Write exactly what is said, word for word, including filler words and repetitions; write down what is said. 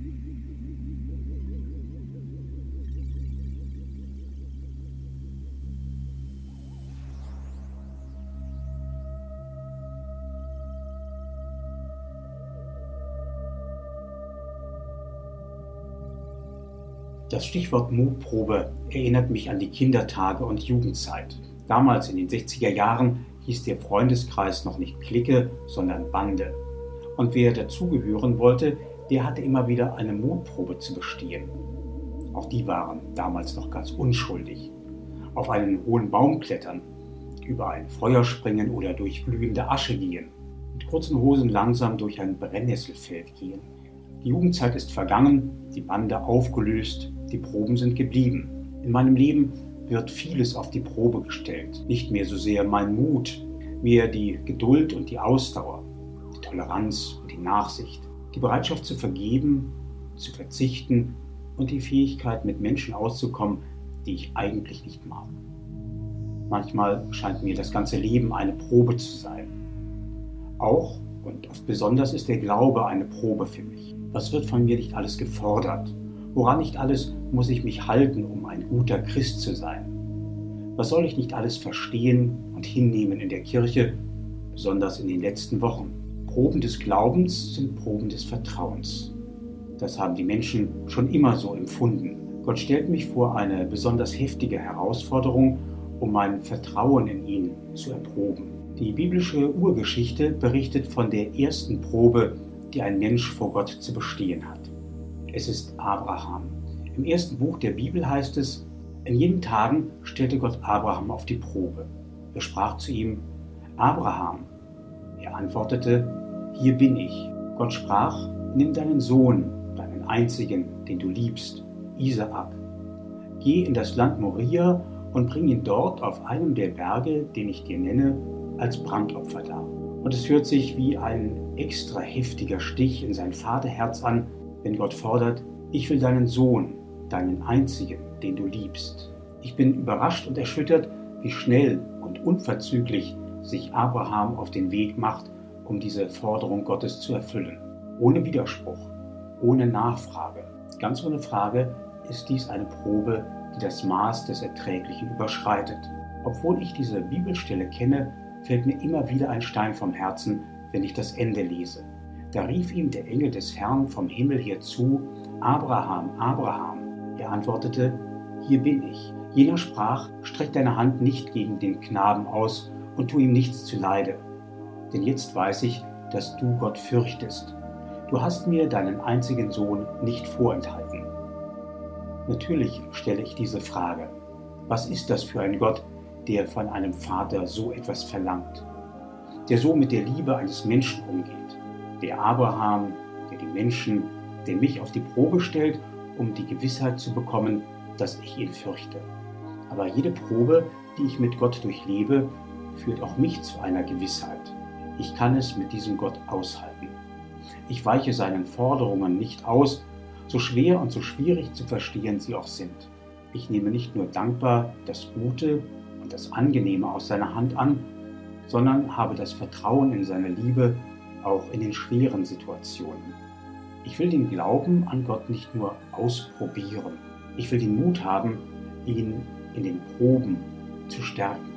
Das Stichwort Mutprobe erinnert mich an die Kindertage und Jugendzeit. Damals in den sechziger Jahren hieß der Freundeskreis noch nicht Clique, sondern Bande. Und wer dazugehören wollte, der hatte immer wieder eine Mutprobe zu bestehen. Auch die waren damals noch ganz unschuldig. Auf einen hohen Baum klettern, über ein Feuer springen oder durch glühende Asche gehen, mit kurzen Hosen langsam durch ein Brennnesselfeld gehen. Die Jugendzeit ist vergangen, die Bande aufgelöst, die Proben sind geblieben. In meinem Leben wird vieles auf die Probe gestellt. Nicht mehr so sehr mein Mut, mehr die Geduld und die Ausdauer, die Toleranz und die Nachsicht, die Bereitschaft zu vergeben, zu verzichten und die Fähigkeit, mit Menschen auszukommen, die ich eigentlich nicht mag. Manchmal scheint mir das ganze Leben eine Probe zu sein. Auch und oft besonders ist der Glaube eine Probe für mich. Was wird von mir nicht alles gefordert? Woran nicht alles muss ich mich halten, um ein guter Christ zu sein? Was soll ich nicht alles verstehen und hinnehmen in der Kirche, besonders in den letzten Wochen? Proben des Glaubens sind Proben des Vertrauens. Das haben die Menschen schon immer so empfunden. Gott stellt mich vor eine besonders heftige Herausforderung, um mein Vertrauen in ihn zu erproben. Die biblische Urgeschichte berichtet von der ersten Probe, die ein Mensch vor Gott zu bestehen hat. Es ist Abraham. Im ersten Buch der Bibel heißt es, in jenen Tagen stellte Gott Abraham auf die Probe. Er sprach zu ihm, Abraham. Er antwortete, hier bin ich. Gott sprach, nimm deinen Sohn, deinen einzigen, den du liebst, Isaak. Geh in das Land Moria und bring ihn dort auf einem der Berge, den ich dir nenne, als Brandopfer dar. Und es hört sich wie ein extra heftiger Stich in sein Vaterherz an, wenn Gott fordert, ich will deinen Sohn, deinen einzigen, den du liebst. Ich bin überrascht und erschüttert, wie schnell und unverzüglich sich Abraham auf den Weg macht, um diese Forderung Gottes zu erfüllen. Ohne Widerspruch, ohne Nachfrage. Ganz ohne Frage ist dies eine Probe, die das Maß des Erträglichen überschreitet. Obwohl ich diese Bibelstelle kenne, fällt mir immer wieder ein Stein vom Herzen, wenn ich das Ende lese. Da rief ihm der Engel des Herrn vom Himmel her zu, Abraham, Abraham. Er antwortete, hier bin ich. Jener sprach, streck deine Hand nicht gegen den Knaben aus und tu ihm nichts zuleide. Denn jetzt weiß ich, dass du Gott fürchtest. Du hast mir deinen einzigen Sohn nicht vorenthalten. Natürlich stelle ich diese Frage. Was ist das für ein Gott, der von einem Vater so etwas verlangt? Der so mit der Liebe eines Menschen umgeht. Der Abraham, der die Menschen, der mich auf die Probe stellt, um die Gewissheit zu bekommen, dass ich ihn fürchte. Aber jede Probe, die ich mit Gott durchlebe, führt auch mich zu einer Gewissheit. Ich kann es mit diesem Gott aushalten. Ich weiche seinen Forderungen nicht aus, so schwer und so schwierig zu verstehen sie auch sind. Ich nehme nicht nur dankbar das Gute und das Angenehme aus seiner Hand an, sondern habe das Vertrauen in seine Liebe auch in den schweren Situationen. Ich will den Glauben an Gott nicht nur ausprobieren. Ich will den Mut haben, ihn in den Proben zu stärken.